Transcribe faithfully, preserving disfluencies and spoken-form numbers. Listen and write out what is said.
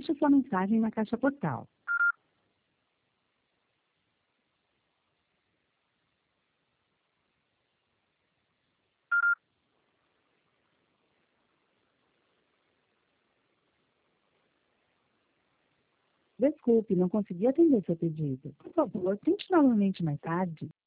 Deixe sua mensagem na caixa postal. Desculpe, não consegui atender seu pedido. Por favor, tente novamente mais tarde.